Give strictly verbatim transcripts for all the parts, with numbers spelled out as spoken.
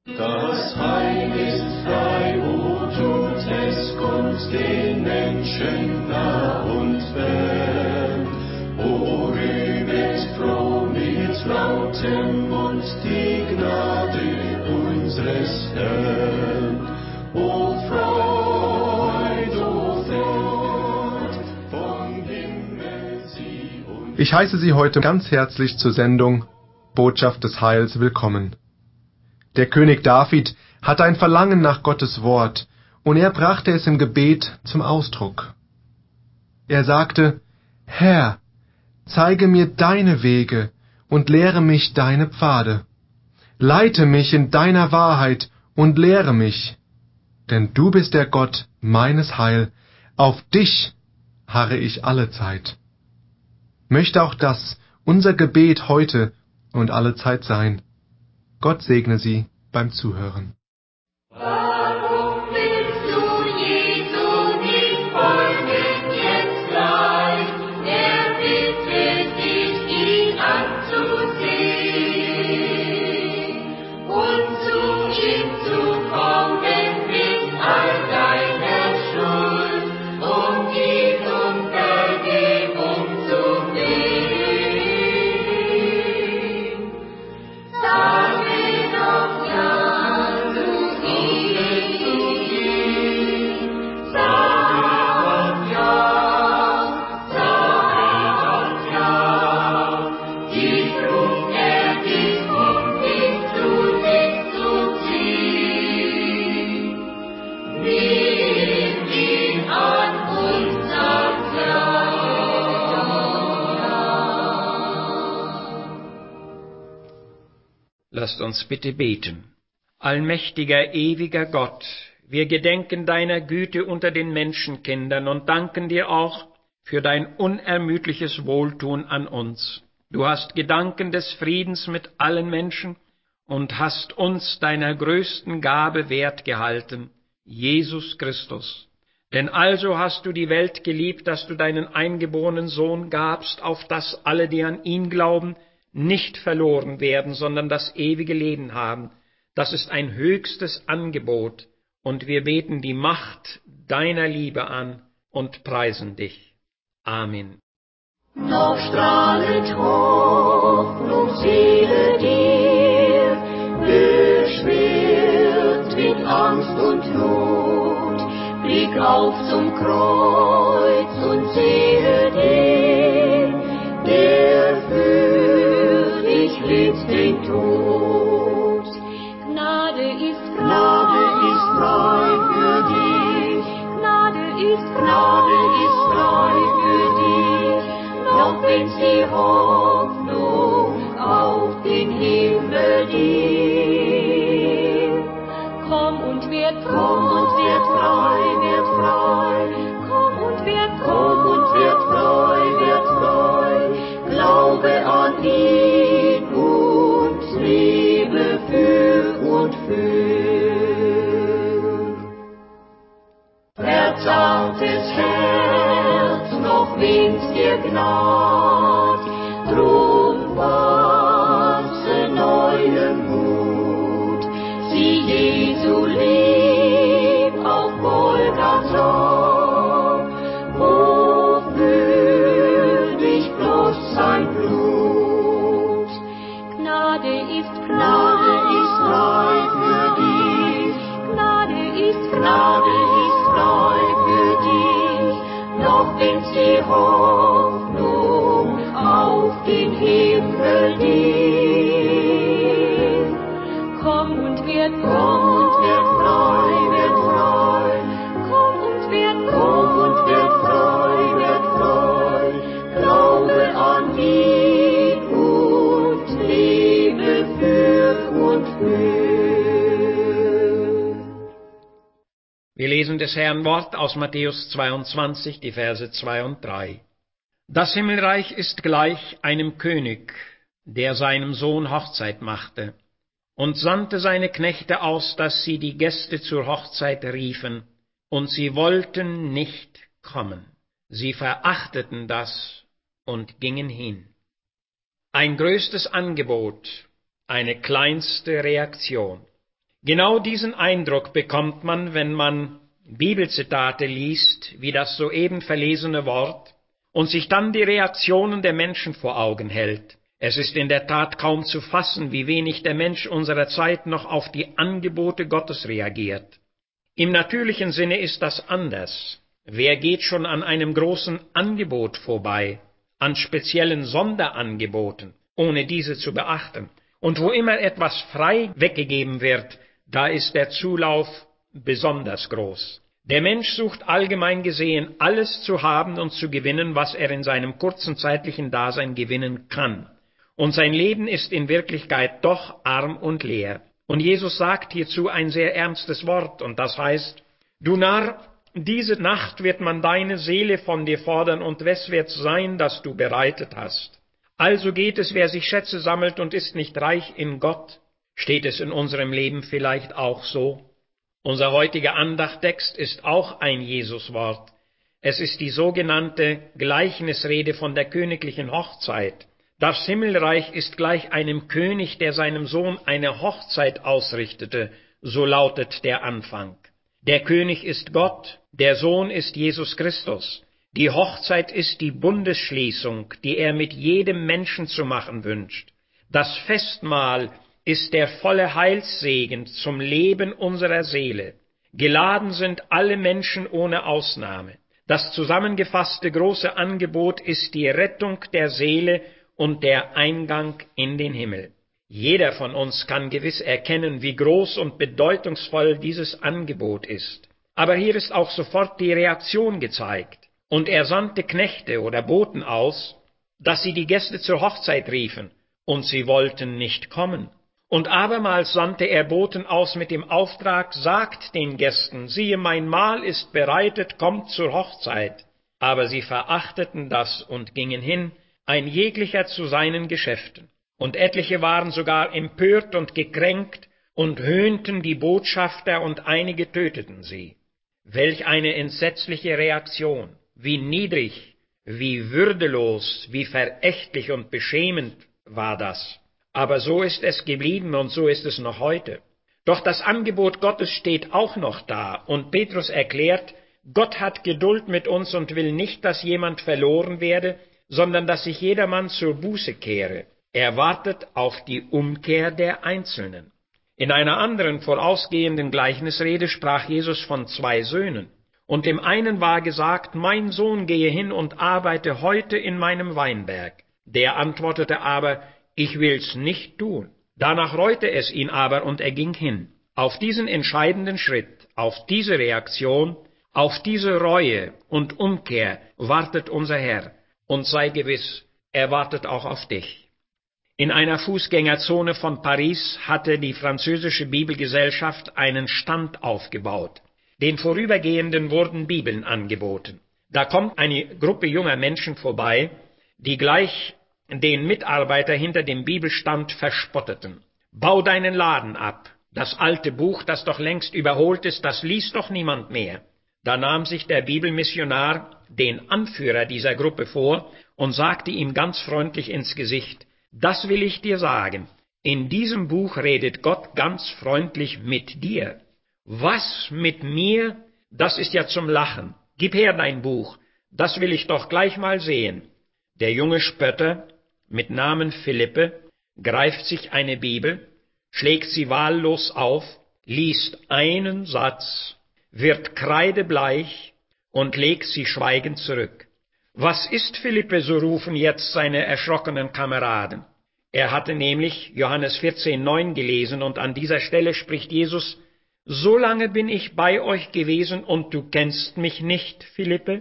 Das Heil ist frei, o tut es kund den Menschen nah und fern. O rühmet froh mit lautem Mund die Gnade unseres Herrn. O Freud, o Freud, vom Himmel sie uns. Ich heiße Sie heute ganz herzlich zur Sendung Botschaft des Heils willkommen. Der König David hatte ein Verlangen nach Gottes Wort, und er brachte es im Gebet zum Ausdruck. Er sagte: Herr, zeige mir deine Wege und lehre mich deine Pfade. Leite mich in deiner Wahrheit und lehre mich, denn du bist der Gott meines Heil, auf dich harre ich allezeit. Möchte auch das unser Gebet heute und allezeit sein. Gott segne Sie beim Zuhören. Warum willst du Jesu nicht folgen jetzt gleich? Er bittet dich, ihn anzusehen und zu ihm zu kommen mit all deiner Schuld, um ihn um Vergebung zu bitten. Sage doch ja zu ihm, sage doch ja, sage doch ja. Ich ruf er dich, um dich zu sich zu ziehen. Nimm ihn an und sag ja. Lasst uns bitte beten. Allmächtiger, ewiger Gott, wir gedenken deiner Güte unter den Menschenkindern und danken dir auch für dein unermüdliches Wohltun an uns. Du hast Gedanken des Friedens mit allen Menschen und hast uns deiner größten Gabe wert gehalten, Jesus Christus. Denn also hast du die Welt geliebt, dass du deinen eingeborenen Sohn gabst, auf dass alle, die an ihn glauben, nicht verloren werden, sondern das ewige Leben haben. Das ist ein höchstes Angebot, und wir beten die Macht deiner Liebe an und preisen dich. Amen. Noch strahlet Hoffnung, Seele dir, beschwert mit Angst und Not. Blick auf zum Kreuz und sehe den, der für dich litt den Tod. Gnade ist frei, Gnade ist frei für dich, Gnade ist frei, Gnade ist frei für dich, noch wenn sie Hoffnung auf den Himmel dir. Komm und werd frei, komm und werd frei, werd frei, komm und werd frei, komm und werd frei, werd frei, glaube an ihn und lebe für und für. Verzagtes Herz, noch winkt dir Gnad, drum wachse neuem Mut. Sieh Jesu Lieb auf Golgatha, würdig bloß sein Blut. Gnade ist frei, Gnade ist frei für dich, Gnade ist frei, Gnade ist frei für dich, noch wenn sie Hoffnung auf den Himmel dir. Komm und werd komm und werd frei, werd frei, komm und werd komm und werd frei, werd frei, glaube an ihn und lebe für und für. Wir lesen des Herrn Wort aus Matthäus zweiundzwanzig, die Verse zwei und drei. Das Himmelreich ist gleich einem König, der seinem Sohn Hochzeit machte, und sandte seine Knechte aus, dass sie die Gäste zur Hochzeit riefen, und sie wollten nicht kommen. Sie verachteten das und gingen hin. Ein größtes Angebot, eine kleinste Reaktion. Genau diesen Eindruck bekommt man, wenn man Bibelzitate liest, wie das soeben verlesene Wort, und sich dann die Reaktionen der Menschen vor Augen hält. Es ist in der Tat kaum zu fassen, wie wenig der Mensch unserer Zeit noch auf die Angebote Gottes reagiert. Im natürlichen Sinne ist das anders. Wer geht schon an einem großen Angebot vorbei, an speziellen Sonderangeboten, ohne diese zu beachten? Und wo immer etwas frei weggegeben wird, da ist der Zulauf besonders groß. Der Mensch sucht allgemein gesehen, alles zu haben und zu gewinnen, was er in seinem kurzen zeitlichen Dasein gewinnen kann. Und sein Leben ist in Wirklichkeit doch arm und leer. Und Jesus sagt hierzu ein sehr ernstes Wort, und das heißt: Du Narr, diese Nacht wird man deine Seele von dir fordern, und wes wird sein, das du bereitet hast. Also geht es, wer sich Schätze sammelt und ist nicht reich in Gott. Steht es in unserem Leben vielleicht auch so? Unser heutiger Andachttext ist auch ein Jesuswort. Es ist die sogenannte Gleichnisrede von der königlichen Hochzeit. Das Himmelreich ist gleich einem König, der seinem Sohn eine Hochzeit ausrichtete, so lautet der Anfang. Der König ist Gott, der Sohn ist Jesus Christus. Die Hochzeit ist die Bundesschließung, die er mit jedem Menschen zu machen wünscht. Das Festmahl ist der volle Heilssegen zum Leben unserer Seele. Geladen sind alle Menschen ohne Ausnahme. Das zusammengefasste große Angebot ist die Rettung der Seele und der Eingang in den Himmel. Jeder von uns kann gewiss erkennen, wie groß und bedeutungsvoll dieses Angebot ist. Aber hier ist auch sofort die Reaktion gezeigt. Und er sandte Knechte oder Boten aus, dass sie die Gäste zur Hochzeit riefen, und sie wollten nicht kommen. Und abermals sandte er Boten aus mit dem Auftrag: Sagt den Gästen, siehe, mein Mahl ist bereitet, kommt zur Hochzeit. Aber sie verachteten das und gingen hin, ein jeglicher zu seinen Geschäften. Und etliche waren sogar empört und gekränkt und höhnten die Botschafter, und einige töteten sie. Welch eine entsetzliche Reaktion! Wie niedrig, wie würdelos, wie verächtlich und beschämend war das. Aber so ist es geblieben und so ist es noch heute. Doch das Angebot Gottes steht auch noch da, und Petrus erklärt, Gott hat Geduld mit uns und will nicht, dass jemand verloren werde, sondern dass sich jedermann zur Buße kehre. Er wartet auf die Umkehr der Einzelnen. In einer anderen vorausgehenden Gleichnisrede sprach Jesus von zwei Söhnen. Und dem einen war gesagt: Mein Sohn gehe hin und arbeite heute in meinem Weinberg. Der antwortete aber: Ich will's nicht tun. Danach reute es ihn aber, und er ging hin. Auf diesen entscheidenden Schritt, auf diese Reaktion, auf diese Reue und Umkehr wartet unser Herr. Und sei gewiss, er wartet auch auf dich. In einer Fußgängerzone von Paris hatte die französische Bibelgesellschaft einen Stand aufgebaut. Den Vorübergehenden wurden Bibeln angeboten. Da kommt eine Gruppe junger Menschen vorbei, die gleich den Mitarbeiter hinter dem Bibelstand verspotteten. Bau deinen Laden ab. Das alte Buch, das doch längst überholt ist, das liest doch niemand mehr. Da nahm sich der Bibelmissionar den Anführer dieser Gruppe vor und sagte ihm ganz freundlich ins Gesicht: Das will ich dir sagen. In diesem Buch redet Gott ganz freundlich mit dir. Was mit mir? Das ist ja zum Lachen. Gib her dein Buch. Das will ich doch gleich mal sehen. Der junge Spötter mit Namen Philippe greift sich eine Bibel, schlägt sie wahllos auf, liest einen Satz, wird kreidebleich und legt sie schweigend zurück. Was ist, Philippe? So rufen jetzt seine erschrockenen Kameraden. Er hatte nämlich Johannes vierzehn neun gelesen, und an dieser Stelle spricht Jesus: So lange bin ich bei euch gewesen, und du kennst mich nicht, Philippe?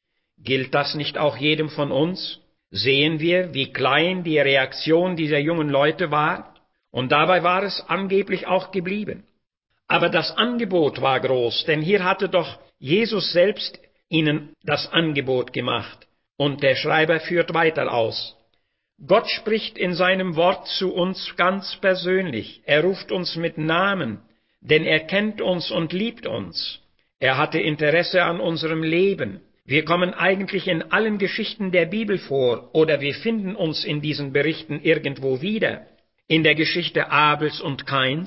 Gilt das nicht auch jedem von uns? Sehen wir, wie klein die Reaktion dieser jungen Leute war? Und dabei war es angeblich auch geblieben. Aber das Angebot war groß, denn hier hatte doch Jesus selbst ihnen das Angebot gemacht. Und der Schreiber führt weiter aus. Gott spricht in seinem Wort zu uns ganz persönlich. Er ruft uns mit Namen, denn er kennt uns und liebt uns. Er hatte Interesse an unserem Leben. Wir kommen eigentlich in allen Geschichten der Bibel vor, oder wir finden uns in diesen Berichten irgendwo wieder. In der Geschichte Abels und Kains,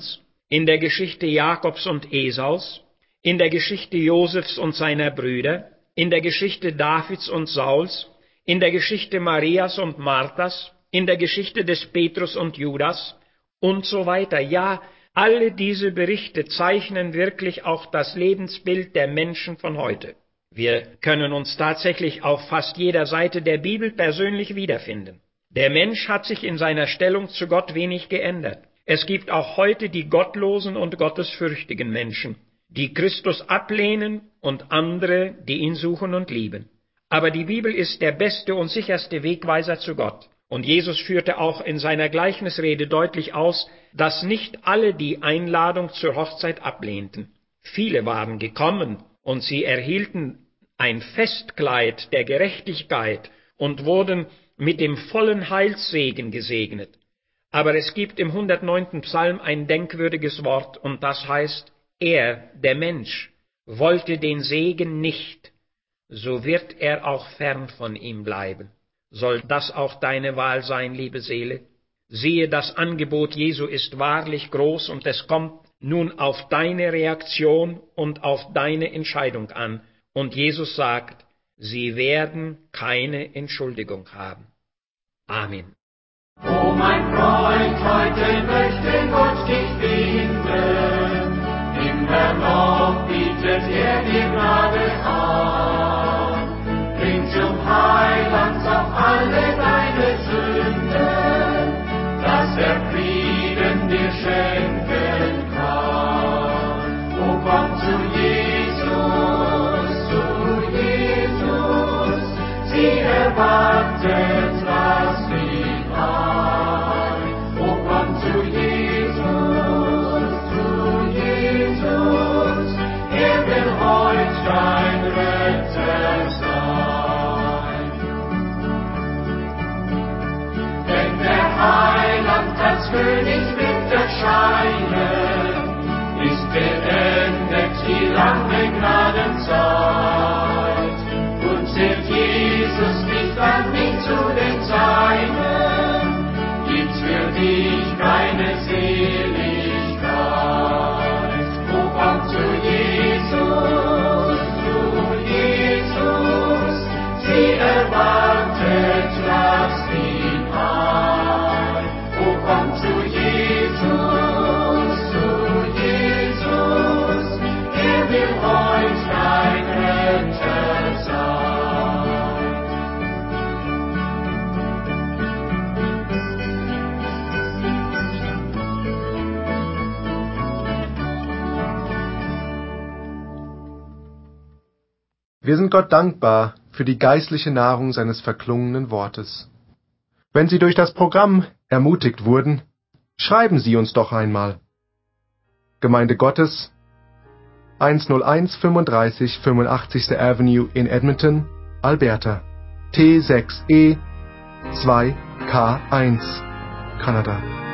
in der Geschichte Jakobs und Esaus, in der Geschichte Josefs und seiner Brüder, in der Geschichte Davids und Sauls, in der Geschichte Marias und Marthas, in der Geschichte des Petrus und Judas und so weiter. Ja, alle diese Berichte zeichnen wirklich auch das Lebensbild der Menschen von heute. Wir können uns tatsächlich auf fast jeder Seite der Bibel persönlich wiederfinden. Der Mensch hat sich in seiner Stellung zu Gott wenig geändert. Es gibt auch heute die gottlosen und gottesfürchtigen Menschen, die Christus ablehnen und andere, die ihn suchen und lieben. Aber die Bibel ist der beste und sicherste Wegweiser zu Gott. Und Jesus führte auch in seiner Gleichnisrede deutlich aus, dass nicht alle die Einladung zur Hochzeit ablehnten. Viele waren gekommen und sie erhielten ein Festkleid der Gerechtigkeit und wurden mit dem vollen Heilssegen gesegnet. Aber es gibt im hundertneunten Psalm ein denkwürdiges Wort, und das heißt, er, der Mensch, wollte den Segen nicht, so wird er auch fern von ihm bleiben. Soll das auch deine Wahl sein, liebe Seele? Siehe, das Angebot Jesu ist wahrlich groß, und es kommt nun auf deine Reaktion und auf deine Entscheidung an. Und Jesus sagt, sie werden keine Entschuldigung haben. Amen. O mein Freund, heute möchte Gott dich finden, immer noch bietet er dir Gnade an. Bring zum Heiland auf alle deine Sünden, dass er Frieden dir schenken kann. O komm zu Jesus, zu Jesus, sie erwartet, lass ihn ein. O komm zu Jesus, zu Jesus, er will heut dein Retter sein. Denn der Heiland als König wird erscheinen, ist beendet die lange Gnadenzeit. Und zählt Jesus nicht an mich zu den Seinen, gibt's für dich keine Seligkeit. O komm zu Jesus, zu Jesus, sie erwartet, lass ihn ein. O komm zu Jesus, zu Jesus, er will heut dein Retter sein. Wir sind Gott dankbar für die geistliche Nahrung seines verklungenen Wortes. Wenn Sie durch das Programm ermutigt wurden, schreiben Sie uns doch einmal. Gemeinde Gottes, hunderteins fünfunddreißig fünfundachtzigste Avenue in Edmonton, Alberta, T sechs E zwei K eins, Kanada.